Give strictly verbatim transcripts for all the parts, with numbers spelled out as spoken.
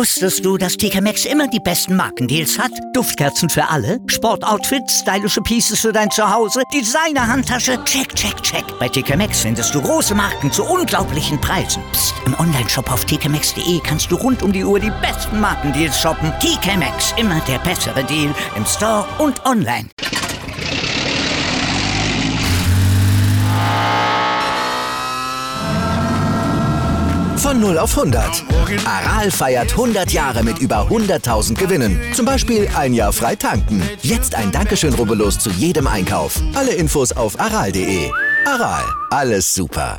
Wusstest du, dass T K Maxx immer die besten Markendeals hat? Duftkerzen für alle, Sportoutfits, stylische Pieces für dein Zuhause, Designer-Handtasche, check, check, check. Bei T K Maxx findest du große Marken zu unglaublichen Preisen. Psst. Im Onlineshop auf t k maxx punkt d e kannst du rund um die Uhr die besten Markendeals shoppen. T K Maxx, immer der bessere Deal im Store und online. Von null auf hundert. Aral feiert hundert Jahre mit über hunderttausend Gewinnen. Zum Beispiel ein Jahr frei tanken. Jetzt ein Dankeschön, rubbellos zu jedem Einkauf. Alle Infos auf aral punkt de. Aral, alles super.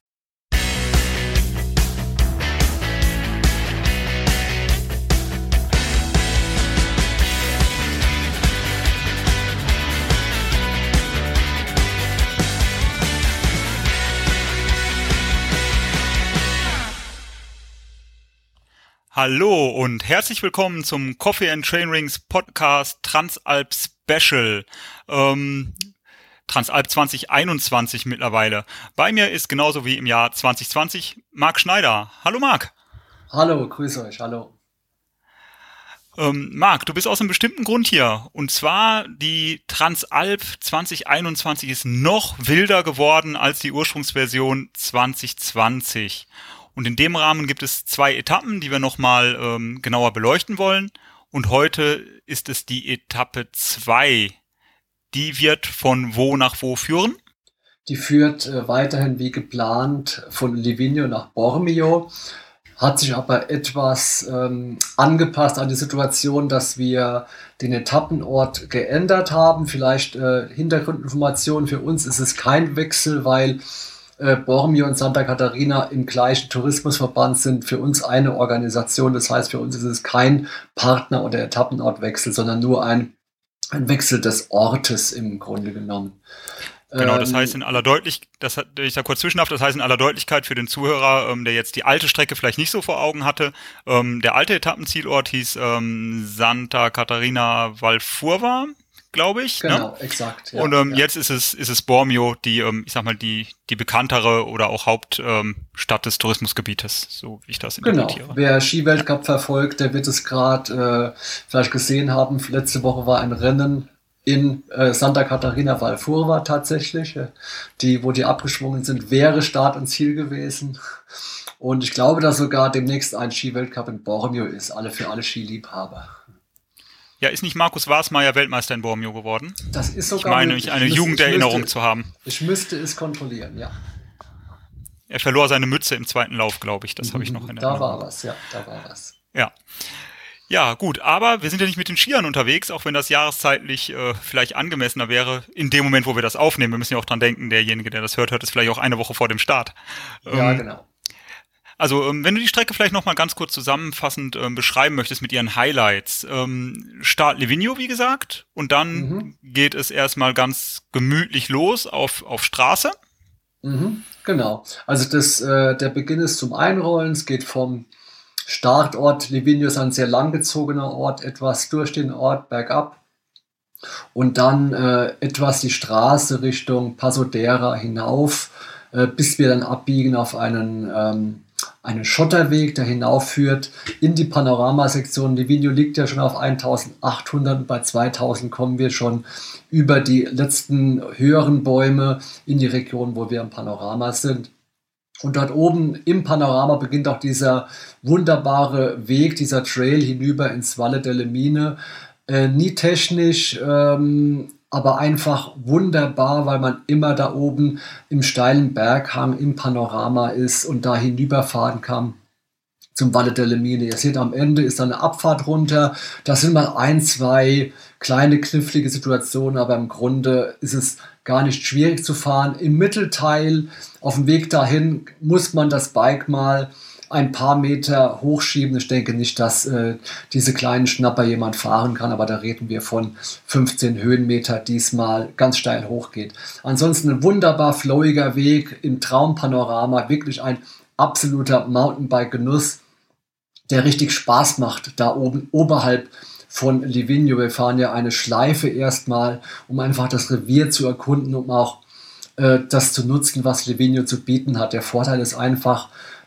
Hallo und herzlich willkommen zum Coffee and Chainrings Podcast Transalp Special. Ähm, Transalp zwanzig einundzwanzig mittlerweile. Bei mir ist genauso wie im Jahr zwanzig zwanzig Marc Schneider. Hallo Marc. Hallo, grüße euch, hallo. Ähm, Marc, du bist aus einem bestimmten Grund hier. Und zwar die Transalp zwanzig einundzwanzig ist noch wilder geworden als die Ursprungsversion zwanzig zwanzig. Und in dem Rahmen gibt es zwei Etappen, die wir nochmal ähm, genauer beleuchten wollen. Und heute ist es die Etappe zwei. Die wird von wo nach wo führen? Die führt äh, weiterhin wie geplant von Livigno nach Bormio. Hat sich aber etwas ähm, angepasst an die Situation, dass wir den Etappenort geändert haben. Vielleicht äh, Hintergrundinformationen: Für uns ist es kein Wechsel, weil Bormio und Santa Catarina im gleichen Tourismusverband sind für uns eine Organisation. Das heißt, für uns ist es kein Partner- oder Etappenortwechsel, sondern nur ein, ein Wechsel des Ortes im Grunde genommen. Genau, das heißt in aller Deutlichkeit, das hat, ich da kurz zwischenhaft, das heißt in aller Deutlichkeit für den Zuhörer, ähm, der jetzt die alte Strecke vielleicht nicht so vor Augen hatte, ähm, der alte Etappenzielort hieß ähm, Santa Catarina Valfurva, glaube ich. Genau, ne? exakt. Ja, und ähm, ja. jetzt ist es ist es Bormio, die, ähm, ich sag mal, die die bekanntere oder auch Hauptstadt ähm, Stadt des Tourismusgebietes, so wie ich das interpretiere. Genau, wer Skiweltcup verfolgt, der wird es gerade äh, vielleicht gesehen haben. Letzte Woche war ein Rennen in äh, Santa Catarina Valfurva tatsächlich, äh, die, wo die abgeschwungen sind, wäre Start und Ziel gewesen. Und ich glaube, dass sogar demnächst ein Skiweltcup in Bormio ist, alle für alle Skiliebhaber. Ja, ist nicht Markus Wasmeier Weltmeister in Bormio geworden? Das ist sogar. Ich meine, mich eine ich Jugenderinnerung müsste, zu haben. Ich müsste es kontrollieren, ja. Er verlor seine Mütze im zweiten Lauf, glaube ich. Das mhm, habe ich noch in Erinnerung. Da war was, ja, da war was. Ja. Ja, gut, aber wir sind ja nicht mit den Skiern unterwegs, auch wenn das jahreszeitlich äh, vielleicht angemessener wäre, in dem Moment, wo wir das aufnehmen. Wir müssen ja auch dran denken, derjenige, der das hört, hört es vielleicht auch eine Woche vor dem Start. Ja, ähm, genau. Also, ähm, wenn du die Strecke vielleicht nochmal ganz kurz zusammenfassend ähm, beschreiben möchtest mit ihren Highlights. Ähm, Start Livigno, wie gesagt, und dann mhm. geht es erstmal ganz gemütlich los auf, auf Straße. Mhm, genau. Also das, äh, der Beginn ist zum Einrollen. Es geht vom Startort. Livigno ist ein sehr langgezogener Ort, etwas durch den Ort bergab. Und dann äh, etwas die Straße Richtung Pasodera hinauf, äh, bis wir dann abbiegen auf einen ähm, einen Schotterweg, der hinaufführt in die Panoramasektion. Livigno liegt ja schon auf eintausendachthundert und bei zweitausend kommen wir schon über die letzten höheren Bäume in die Region, wo wir im Panorama sind. Und dort oben im Panorama beginnt auch dieser wunderbare Weg, dieser Trail hinüber ins Valle delle Mine. Äh, nie technisch, ähm, aber einfach wunderbar, weil man immer da oben im steilen Berghang im Panorama ist und da hinüberfahren kann zum Valle delle Mine. Ihr seht, am Ende ist da eine Abfahrt runter. Da sind mal ein, zwei kleine knifflige Situationen, aber im Grunde ist es gar nicht schwierig zu fahren. Im Mittelteil, auf dem Weg dahin, muss man das Bike mal ein paar Meter hochschieben. Ich denke nicht, dass äh, diese kleinen Schnapper jemand fahren kann, aber da reden wir von fünfzehn Höhenmeter, diesmal ganz steil hochgeht. Ansonsten ein wunderbar flowiger Weg im Traumpanorama, wirklich ein absoluter Mountainbike-Genuss, der richtig Spaß macht, da oben oberhalb von Livigno. Wir fahren ja eine Schleife erstmal, um einfach das Revier zu erkunden, um auch äh, das zu nutzen, was Livigno zu bieten hat. Der Vorteil ist einfach,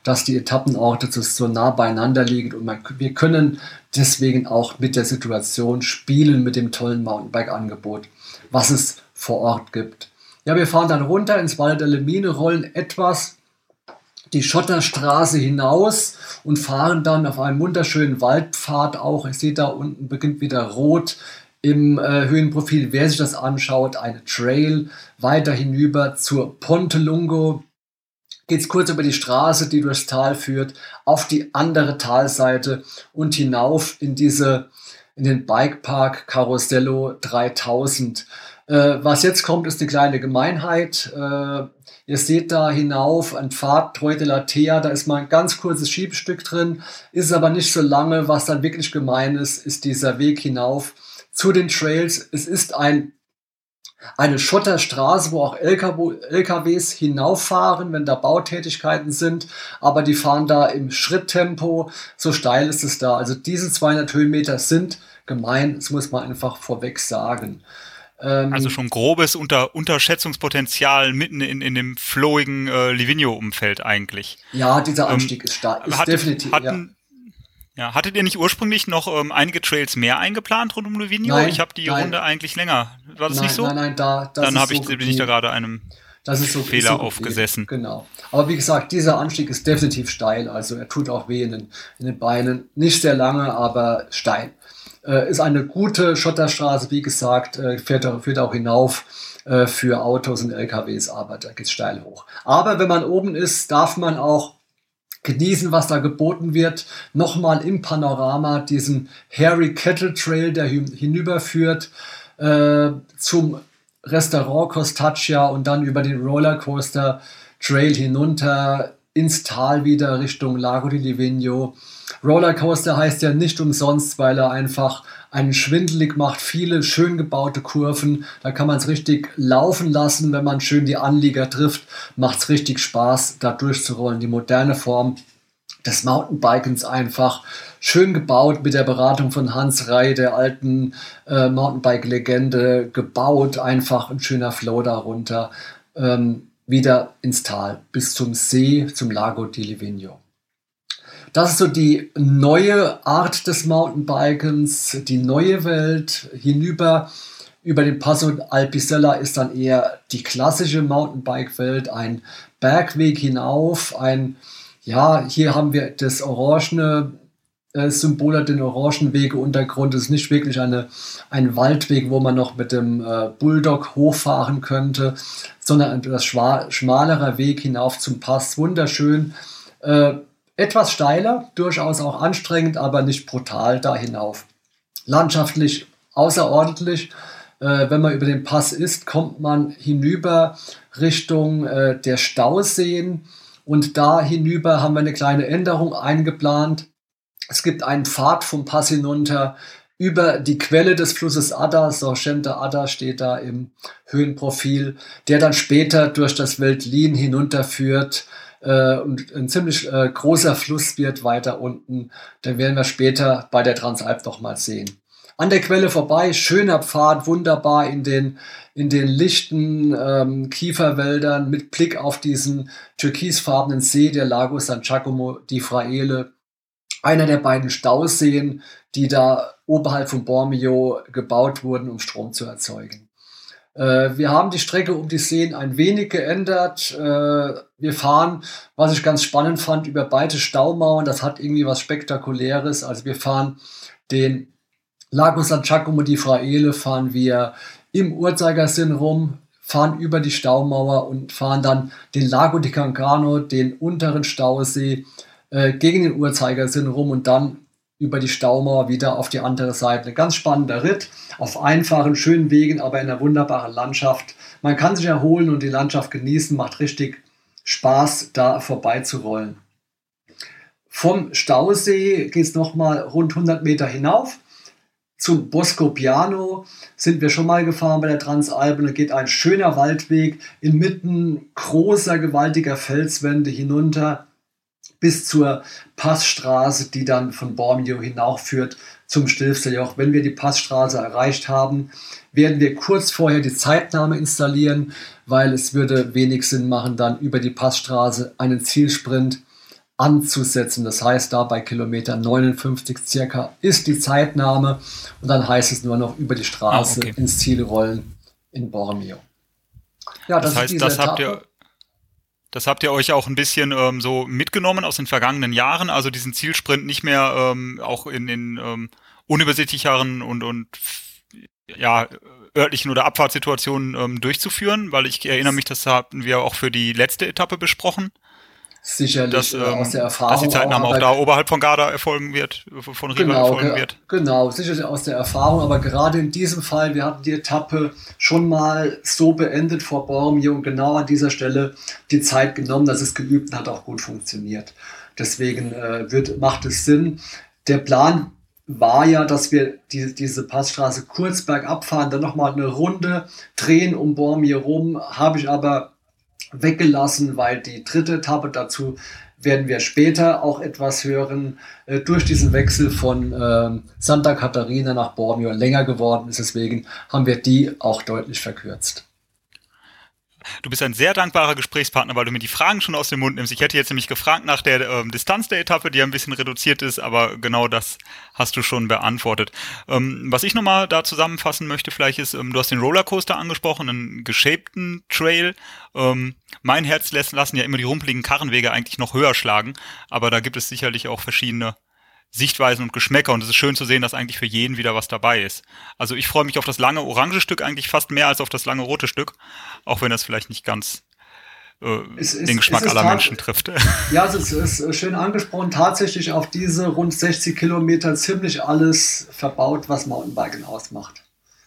dass die Etappenorte so, so nah beieinander liegen und man, wir können deswegen auch mit der Situation spielen, mit dem tollen Mountainbike-Angebot, was es vor Ort gibt. Ja, wir fahren dann runter ins Valle delle Mine, rollen etwas die Schotterstraße hinaus und fahren dann auf einem wunderschönen Waldpfad auch. Ihr seht da unten beginnt wieder rot im äh, Höhenprofil. Wer sich das anschaut, eine Trail weiter hinüber zur Ponte Lungo. Geht es kurz über die Straße, die durchs Tal führt, auf die andere Talseite und hinauf in diese in den Bikepark Carosello dreitausend. Äh, was jetzt kommt, ist eine kleine Gemeinheit. Äh, ihr seht da hinauf ein Pfad Torre della Tea, da ist mal ein ganz kurzes Schiebestück drin, ist aber nicht so lange. Was dann wirklich gemein ist, ist dieser Weg hinauf zu den Trails. Es ist ein eine Schotterstraße, wo auch L K Ws hinauffahren, wenn da Bautätigkeiten sind, aber die fahren da im Schritttempo, so steil ist es da. Also diese zweihundert Höhenmeter sind gemein, das muss man einfach vorweg sagen. Ähm, also schon grobes Unter Unterschätzungspotenzial mitten in, in dem flowigen äh, Livigno-Umfeld eigentlich. Ja, dieser Anstieg ähm, ist stark, ist hat, definitiv, hatten, ja. Ja, hattet ihr nicht ursprünglich noch ähm, einige Trails mehr eingeplant rund um Livigno? Nein, ich habe die nein. Runde eigentlich länger. War das nein, nicht so? Nein, nein, da, das Dann ist habe so ich, bin geblieben. ich da gerade einem das ist so, Fehler ist so aufgesessen. Genau. Aber wie gesagt, dieser Anstieg ist definitiv steil. Also er tut auch weh in den, in den Beinen. Nicht sehr lange, aber steil. Äh, ist eine gute Schotterstraße, wie gesagt, äh, fährt, führt auch hinauf äh, für Autos und L K Ws, aber da geht es steil hoch. Aber wenn man oben ist, darf man auch genießen, was da geboten wird. Nochmal im Panorama diesen Hairy Kettle Trail, der hinüberführt äh, zum Restaurant Costaccia und dann über den Rollercoaster Trail hinunter ins Tal wieder Richtung Lago di Livigno. Rollercoaster heißt ja nicht umsonst, weil er einfach einen schwindelig macht, viele schön gebaute Kurven, da kann man es richtig laufen lassen, wenn man schön die Anlieger trifft, macht es richtig Spaß, da durchzurollen. Die moderne Form des Mountainbikens einfach schön gebaut, mit der Beratung von Hans Rey, der alten äh, Mountainbike-Legende, gebaut, einfach ein schöner Flow darunter, ähm, wieder ins Tal, bis zum See, zum Lago di Livigno. Das ist so die neue Art des Mountainbikens, die neue Welt. Hinüber über den Passo Alpicella ist dann eher die klassische Mountainbike-Welt, ein Bergweg hinauf, ein, ja, hier haben wir das orangene äh, Symbol, den Orangenwege-Untergrund. Es ist nicht wirklich eine, ein Waldweg, wo man noch mit dem äh, Bulldog hochfahren könnte, sondern ein etwas schmalerer Weg hinauf zum Pass. Wunderschön. Äh, Etwas steiler, durchaus auch anstrengend, aber nicht brutal da hinauf. Landschaftlich außerordentlich. Äh, wenn man über den Pass ist, kommt man hinüber Richtung äh, der Stauseen und da hinüber haben wir eine kleine Änderung eingeplant. Es gibt einen Pfad vom Pass hinunter über die Quelle des Flusses Adda, Sorgente Adda steht da im Höhenprofil, der dann später durch das Veltlin hinunterführt. Und ein ziemlich äh, großer Fluss wird weiter unten. Den werden wir später bei der Transalp noch mal sehen. An der Quelle vorbei, schöner Pfad, wunderbar in den, in den lichten ähm, Kieferwäldern mit Blick auf diesen türkisfarbenen See, der Lago San Giacomo di Fraele. Einer der beiden Stauseen, die da oberhalb von Bormio gebaut wurden, um Strom zu erzeugen. Wir haben die Strecke um die Seen ein wenig geändert. Wir fahren, was ich ganz spannend fand, über beide Staumauern. Das hat irgendwie was Spektakuläres. Also wir fahren den Lago San Giacomo di Fraele, fahren wir im Uhrzeigersinn rum, fahren über die Staumauer und fahren dann den Lago di Cancano, den unteren Stausee, gegen den Uhrzeigersinn rum und dann über die Staumauer wieder auf die andere Seite. Ein ganz spannender Ritt auf einfachen, schönen Wegen, aber in einer wunderbaren Landschaft. Man kann sich erholen und die Landschaft genießen, macht richtig Spaß, da vorbeizurollen. Vom Stausee geht es nochmal rund hundert Meter hinauf. Zum Bosco Piano sind wir schon mal gefahren bei der Transalp und da geht ein schöner Waldweg inmitten großer, gewaltiger Felswände hinunter bis zur Passstraße, die dann von Bormio hinaufführt zum Stilfserjoch. Wenn wir die Passstraße erreicht haben, werden wir kurz vorher die Zeitnahme installieren, weil es würde wenig Sinn machen, dann über die Passstraße einen Zielsprint anzusetzen. Das heißt, da bei Kilometer neunundfünfzig circa ist die Zeitnahme und dann heißt es nur noch über die Straße ah, okay. ins Ziel rollen in Bormio. Ja, das, das heißt, ist diese das habt ihr, das habt ihr euch auch ein bisschen ähm, so mitgenommen aus den vergangenen Jahren, also diesen Zielsprint nicht mehr ähm, auch in, in ähm, unübersichtlicheren und, und ja, örtlichen oder Abfahrtssituationen ähm, durchzuführen, weil ich erinnere mich, das hatten wir auch für die letzte Etappe besprochen. Sicherlich dass, ähm, aus der Erfahrung. Dass die Zeitnahme auch, auch da oberhalb von Garda erfolgen wird, von Riva genau, erfolgen ge- wird. Genau, sicherlich aus der Erfahrung, aber gerade in diesem Fall, wir hatten die Etappe schon mal so beendet vor Bormio und genau an dieser Stelle die Zeit genommen, dass es geübt und hat auch gut funktioniert. Deswegen äh, wird, macht es Sinn. Der Plan war ja, dass wir die, diese Passstraße kurz bergab fahren, dann nochmal eine Runde drehen um Bormio rum, habe ich aber weggelassen, weil die dritte Etappe, dazu werden wir später auch etwas hören, äh, durch diesen Wechsel von äh, Santa Catarina nach Bormio länger geworden ist. Deswegen haben wir die auch deutlich verkürzt. Du bist ein sehr dankbarer Gesprächspartner, weil du mir die Fragen schon aus dem Mund nimmst. Ich hätte jetzt nämlich gefragt nach der ähm, Distanz der Etappe, die ein bisschen reduziert ist, aber genau das hast du schon beantwortet. Ähm, was ich nochmal da zusammenfassen möchte vielleicht ist, ähm, du hast den Rollercoaster angesprochen, einen geshapten Trail. Ähm, mein Herz lässt, lassen ja immer die rumpeligen Karrenwege eigentlich noch höher schlagen, aber da gibt es sicherlich auch verschiedene Sichtweisen und Geschmäcker und es ist schön zu sehen, dass eigentlich für jeden wieder was dabei ist. Also ich freue mich auf das lange orange Stück eigentlich fast mehr als auf das lange rote Stück, auch wenn das vielleicht nicht ganz äh, es ist, den Geschmack aller tat- Menschen trifft. Ja, es ist, ist schön angesprochen. Tatsächlich auf diese rund sechzig Kilometer ziemlich alles verbaut, was Mountainbiken ausmacht.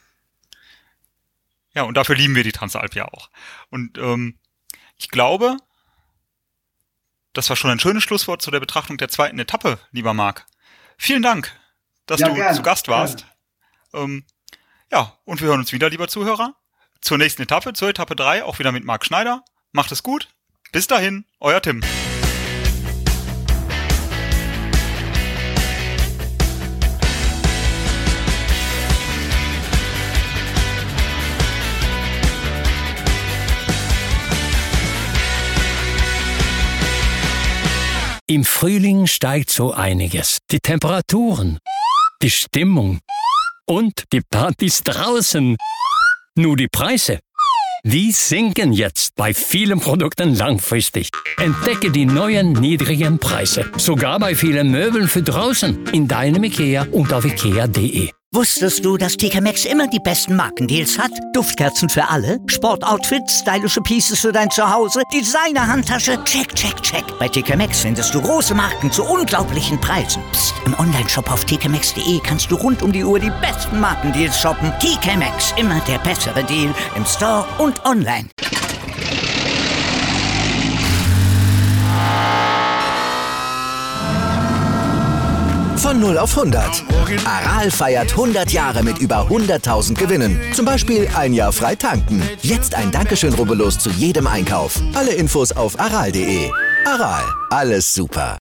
Ja, und dafür lieben wir die Transalp ja auch. Und ähm, ich glaube, das war schon ein schönes Schlusswort zu der Betrachtung der zweiten Etappe, lieber Marc. Vielen Dank, dass Ja, du gerne, zu Gast warst. Ähm, ja, und wir hören uns wieder, lieber Zuhörer, zur nächsten Etappe, zur Etappe drei, auch wieder mit Marc Schneider. Macht es gut. Bis dahin, euer Tim. Im Frühling steigt so einiges. Die Temperaturen, die Stimmung und die Partys draußen. Nur die Preise, die sinken jetzt bei vielen Produkten langfristig. Entdecke die neuen niedrigen Preise, sogar bei vielen Möbeln für draußen, in deinem IKEA und auf ikea punkt de. Wusstest du, dass T K Maxx immer die besten Markendeals hat? Duftkerzen für alle, Sportoutfits, stylische Pieces für dein Zuhause, Designer-Handtasche, check, check, check. Bei T K Maxx findest du große Marken zu unglaublichen Preisen. Psst. Im Onlineshop auf t k maxx punkt de kannst du rund um die Uhr die besten Markendeals shoppen. T K Maxx, immer der bessere Deal im Store und online. Von null auf hundert. Aral feiert hundert Jahre mit über hunderttausend Gewinnen. Zum Beispiel ein Jahr frei tanken. Jetzt ein Dankeschön, rubbellos zu jedem Einkauf. Alle Infos auf aral punkt de. Aral, alles super.